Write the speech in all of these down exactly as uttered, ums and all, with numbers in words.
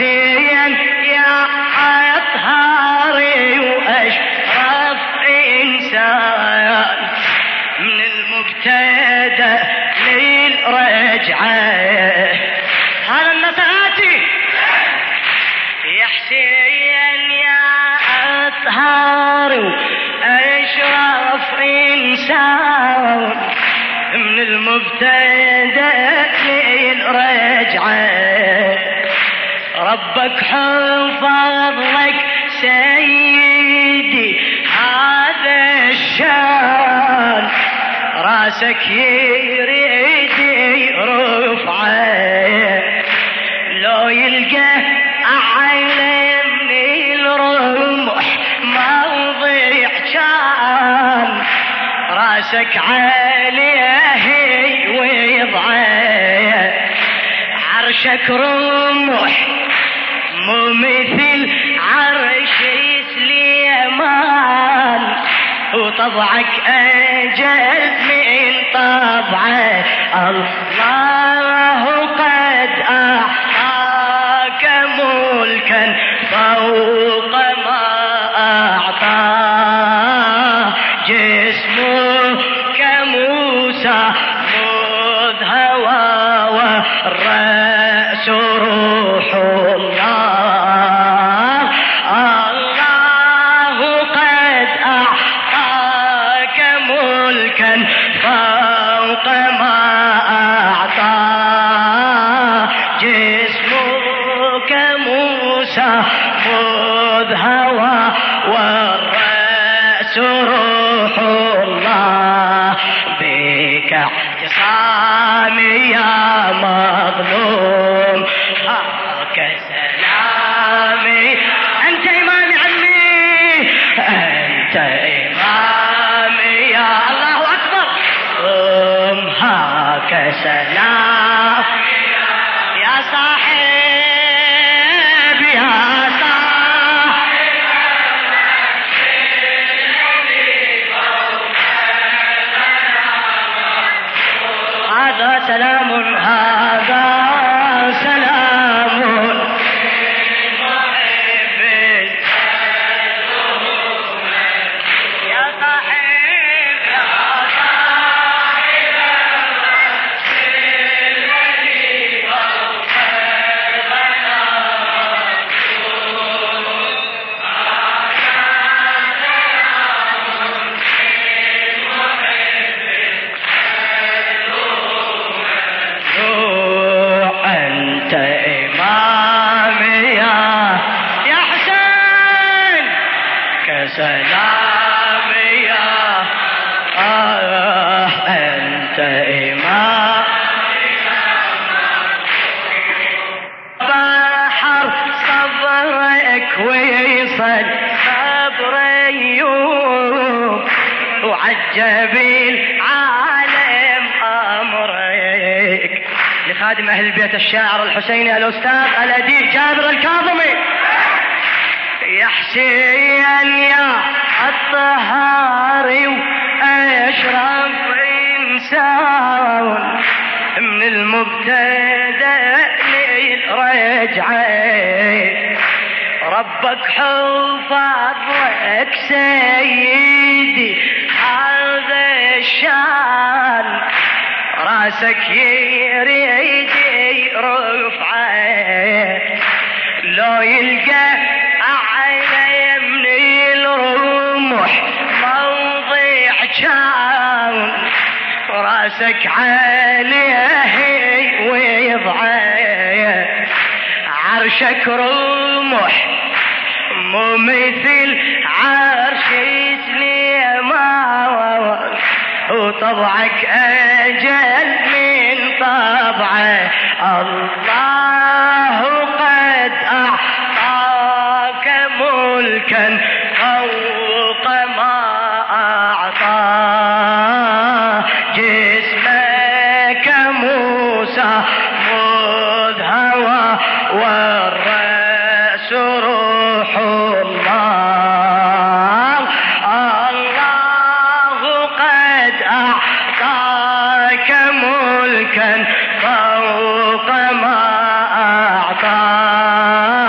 حسين يا أطهاري وأشرف إنسان من المبتدأ للرجعة هذا النفاتي يا حسين يا أطهاري وأشرف إنسان من المبتدأ للرجعة ربك حفظ لك سيدي هذا الشان راسك يريد يرفعه لو يلقى أعلى من الرمح موضع كان راسك عليه ويضعه عرشك رمح مو مثل عرش سليمان وطبعك أجل من طبعه الله قد أعطاك ملكا فوق ما أعطاه جسمك موسى مذ هوى والرأس روح الله الله قد أعطاك ملكا فوق ما أعطاه جسمك موسى مذ هوى والرأس روح الله بك اعتصامي يا مظلوم هاك سلامي أنت إمامي عمي أنت إمامي يا الله أكبر هاك سلام يا صاحب يا صاحب هذا سلام هذا سلام يا صاحب يا صاحب الذي فوق أنت إمامي يا يا حسين كسلامي يا آه أنت إمامي بحر صبرك ويصل صبر أيوب وعجب العالم أمرك لخادم أهل البيت الشاعر الحسيني الأستاذ الأديب جابر الكاظمي يا حسين يا الطهاري وأشرف إنسان من المبتدأ للرجعة ربك حفظ لك سيدي هذا الشان راسك يريد يرفعه لو يلقى أعلى من الرمح موضع كان راسك عليه ويضعه عرشك رمح مو مثل عرش سليمان وطبعك أجل من طبعه الله قد أعطاك ملكا فوق ما أعطاه جسمك موسى مذ هوى والرأس روح الله الله قد أعطاك ملكا فوق ما أعطاه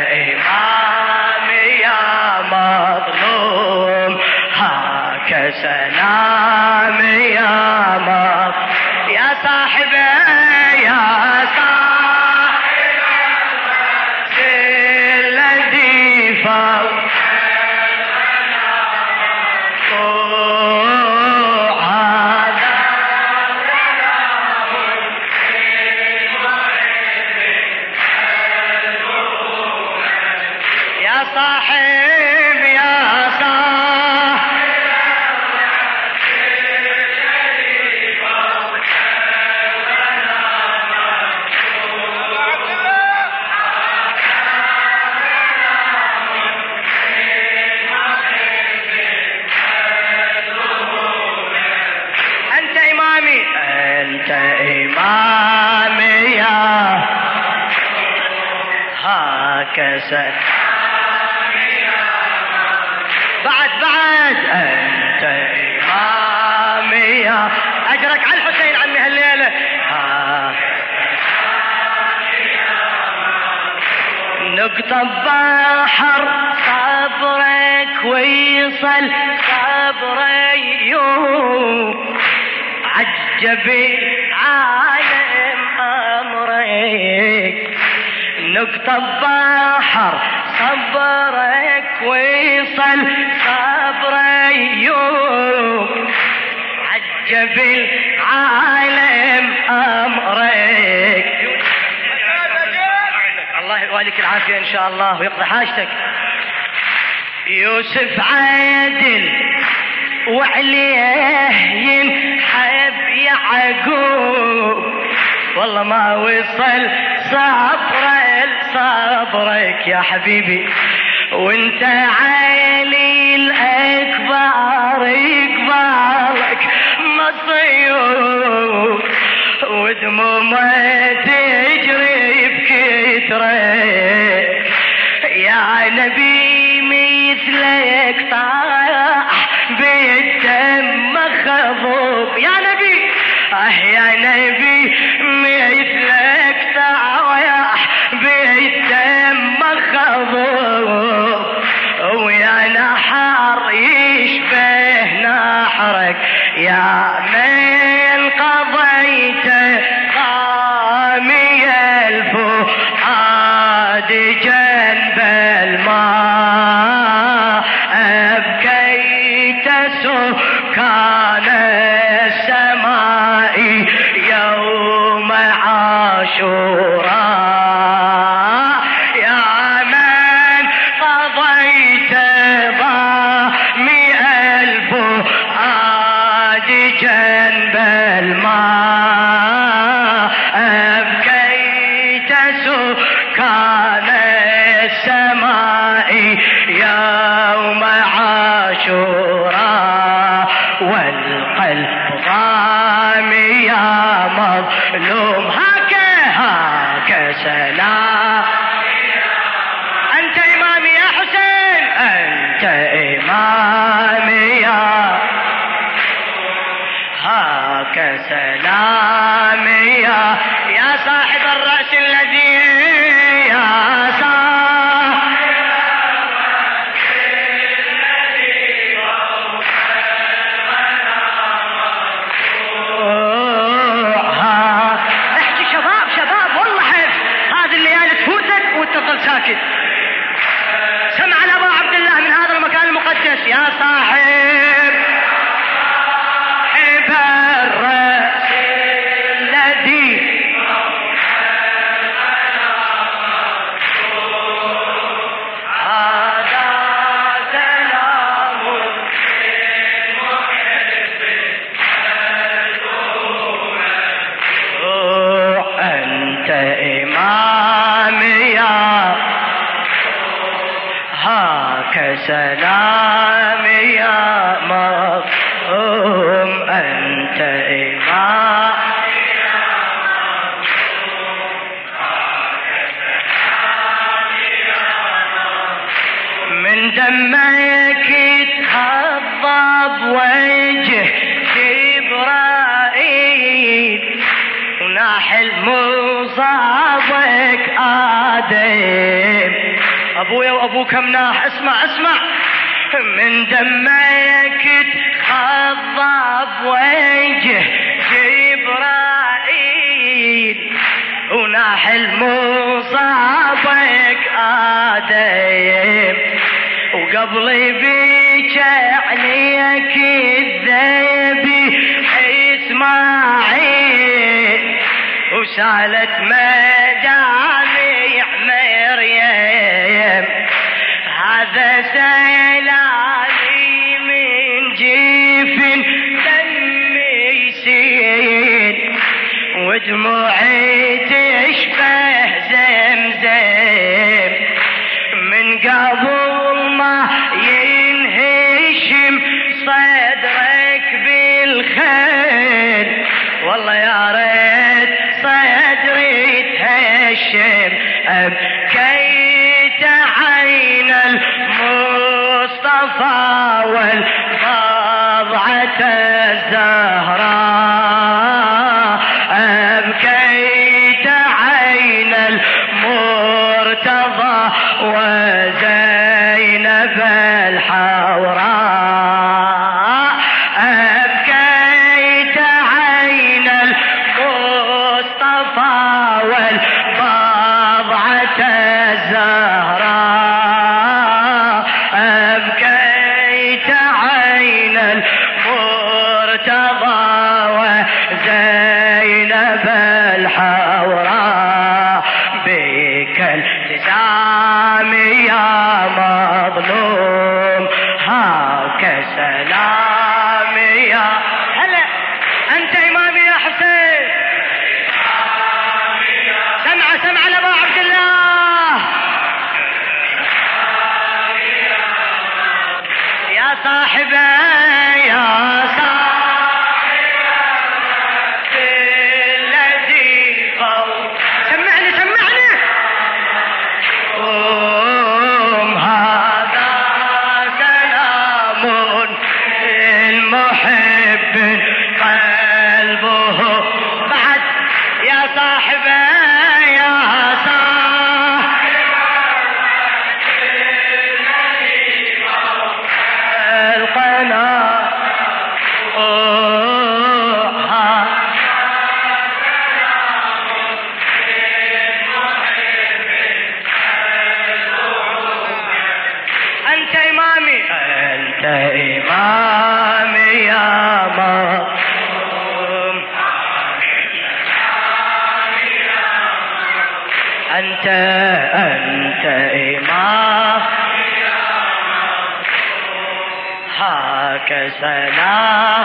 إمامي يا مظلوم هاك سلامي يا مظلوم يا صاحب يا صاحب الذي فوق صاحب يا أنت إمامي أنت إمامي يا هكذا بعد بعد أنت إمامي يا أجرك على الحسين عمي هالليلة نقطة بحر صبرك ويصل صبري عجبي عالم أمرك نقطة بحر صبرك ويصل صبري عجب العالم أمرك الله يواليك العافية إن شاء الله ويقضي حاجتك يوسف عادل وعليه ينحب يعقوب والله ما وصل صبر صبرك يا حبيبي وانت عالي الأكبر يقبلك مصيوب ودمومه تجري بكترك يا نبي مثلك طاح بالدم مخضوب يا نبي اه يا نبي مثلك طاح بالدم مخضوب ويا نحر يشبه نحرك يا من قضيت ضامي الفؤاد جنب الماء أبكيت سكان السماء يوم عاشوراء يا من قضيت ضامي الفؤاد جنب الماء أبكيت سكان السماء يوم عاشوراء والقلب ضامي يا مظلوم هاك هاك سلام أنت إمامي يا حسين أنت إمامي يا هاك سلامي يا يا صاحب الرأس الذي يا صاحب احكي شباب شباب والله حيف هذه الليالي تفوتك وتفضل ساكت سمع لأبو عبد الله من هذا المكان المقدس يا صاحب صاحب الرأس الذي سلام يا مظلوم أنت إمام من دمك يتخضب وجه جبرائيل وناحل مصابك آدم ابويا وابوك مناح. اسمع اسمع، من دمك تخضب وجه جبرائيل وناح المصابك آدم، وقبل بيك عليك الذبي إسماعيل، وسالت مجامع مريم. هذا سيلاني من جيف دم يسيل، ودموعي تشبه زمزم، من قبل ما ينهشم صدرك بالخيل. والله يا ريت صدري تهشم، أبكيت عين المصطفى والبضعة الزهراء، أبكيت عين المرتضى وزينب الحوراء، أبكيت عين المصطفى والبضعة الزهراء، أبكيت عين المرتضى وزينب الحوراء. بك التزام يا مظلوم، هاك سلام يا هلا. أنت إمامي يا حسين. سمع سمع لأبا عبد الله. يا صاحبي يا صاحبي الذي فوق، سمعني سمعني. قوم هذا سلام المحب قلبه بعد. يا صاحبي يا صاحبي القناة، أنت إمامي أنت إمامي يا مظلوم، أنت أنت إمامي يا مظلوم، هاك سلام.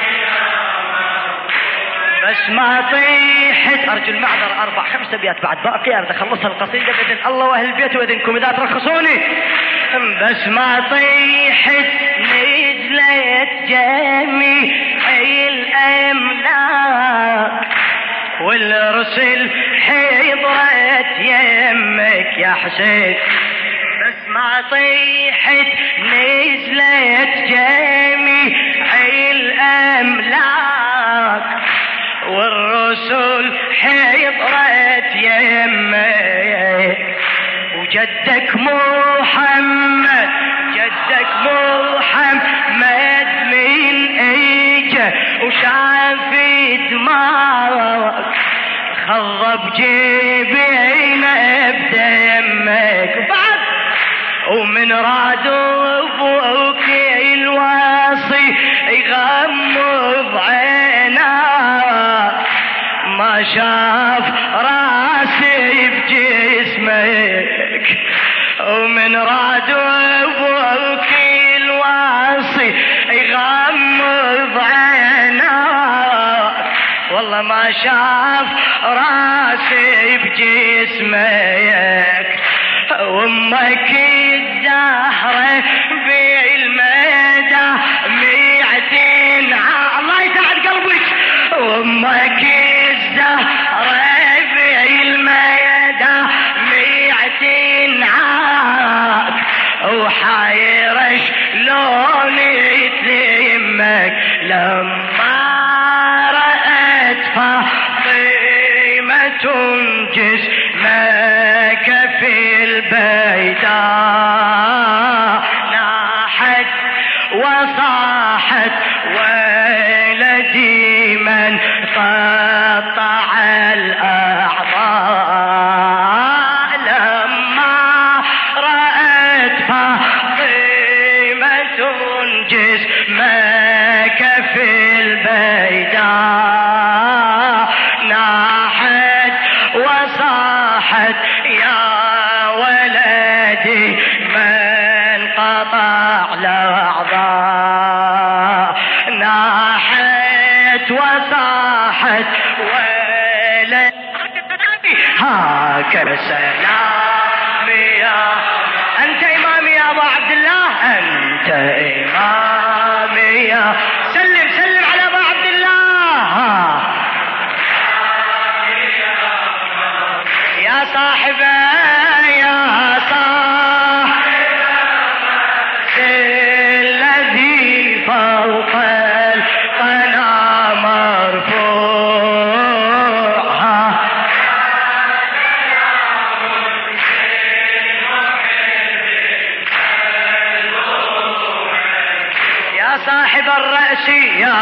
بس ما طيحت، أرجو المعذرة، أربع خمس أبيات بعد باقي أريد أخلصها القصيدة بإذن الله وأهل البيت وإذنكم إذا ترخصوني. بس ما طيحت نزلت جميع الأملاك، والرسل حضرت يمك يا حسين. بس ما طيحت نزلت جميع الأملاك، والرسل حضرت يمك، وجدك محمد جدك محمد من اجه وشاف دماغك، خضب جبينه بدمك بعد. ومن راد ابوك الواصي يغمض عيناه، ما شاف راسي بجسمك. ومن راد ابوك الواصي يغمض عيناه، والله ما شاف راسي بجسمك. وامك الزهرة بالمدى ميعتين، الله يسعد قلبك. وامك الزهرة بالمدى ميعتين عاك، وحايرش لون يتلمك لما رأت فاطمة جسمك في البيت. ناحت وصاحت ولدي من قطع الأعضاء لما رأت فاطمة جسمك في البيداء ناحت وصاحت يا ولدي من قطع الأعضاء ناحت وصاحت ولدي هكذا سلامي يا أنت إمامي يا أبا عبد الله أنت إمامي يا سلم سلم على أبا عبد الله يا صاحبي يا صاحب الذي فوق القنا مرفوع يا صاحب الرأس يا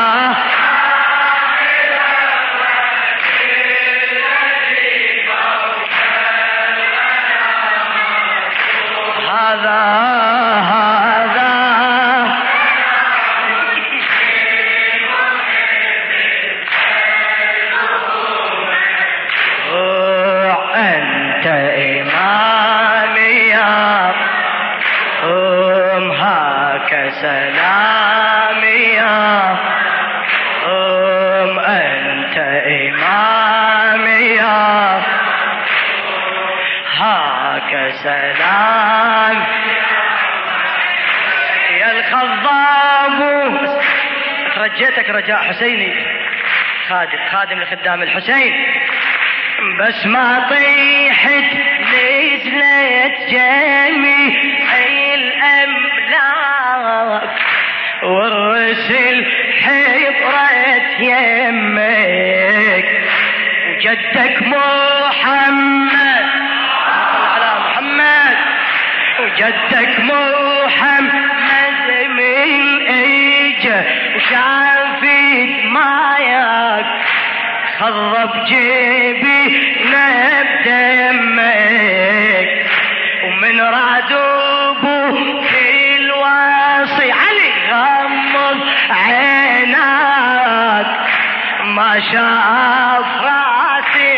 هذا هذا أنت إمامي يا أم هاك سلامي يا أم أنت إمامي يا هاك سلام يا الخضاب رجيتك رجاء حسيني خادم خادم لخدام الحسين بس ما طيحت نزلت جميع الأملاك والرسل حضرت يمك وجدك محمد على محمد وجدك محمد من اجه وشافت ماياك خضب جيبي بدمك ومن رادوبه في الواصي علي غمض عيناك ما شاف راسي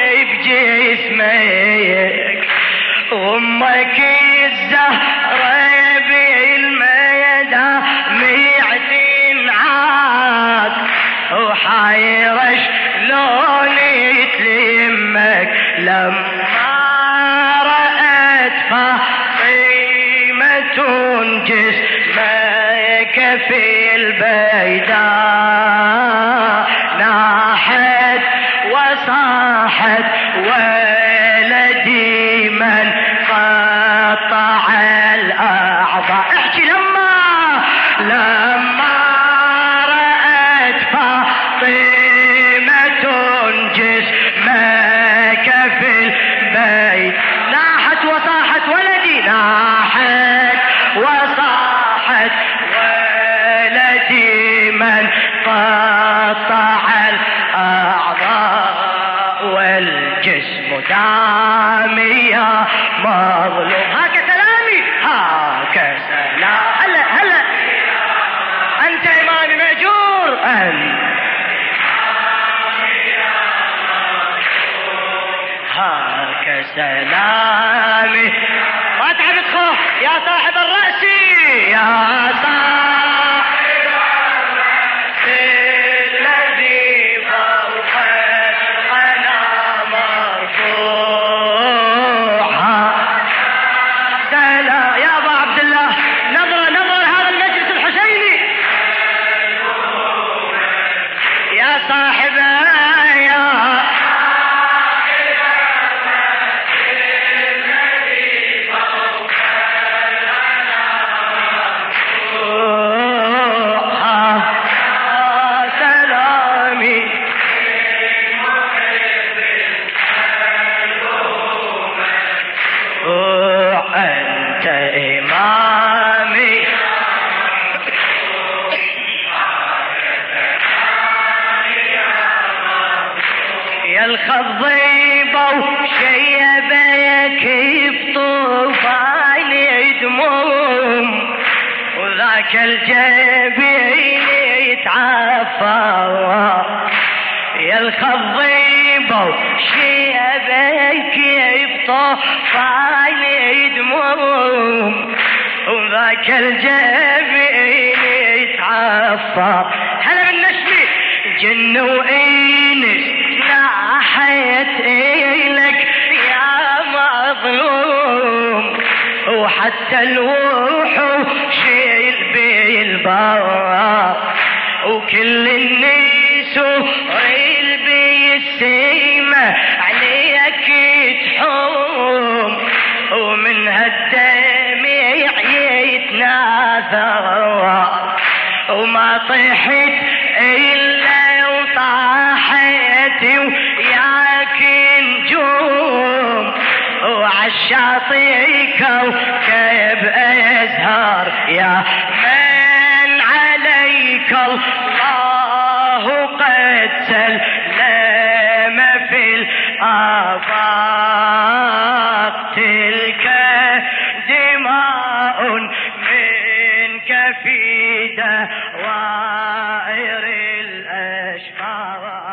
بجسمك وامك الزهرة بالميدة ميعتين عاد وحايرش لوني تلمك لما رأت فاطمة جسمك في البيداء ناحت وصاحت ولدي من قطع الأعضاء احكي لما لما رأت فاطمة جسمك في البيت ناحت وصاحت ولدي ناحت وصاحت ولدي من قطع الأعضاء والجسم دامي يا مظلوم هاك سلامي هاك سلام هلا هلا أنت إمامي مأجور أنت هاك سلامي ما تعب تخوف يا صاحب الرأس يا صاحب الذي فوق القنا مرفوع سلام يا أبا عبد الله نظرة نظرة هذا المجلس الحسيني يا صاحب يا بطوفان دموم وذاك الجبين يتعفى يا الخضيبة شيبك بطوفان دموم وذاك الجبين يتعفى هلا بالنشمي جن وإنس ناحيت إلك يا مظلوم وحتى الوحوش بالباب وكل الناس بالسيمة عليك تحوم ومن هالدمع يتناثر وما طيحت إلا وطاحت وياك نجوم وعالشاطئ كوكب أزهار يا من عليك الله قد سلم في الآفاق تلك دماء منك في دوائر الأشفاق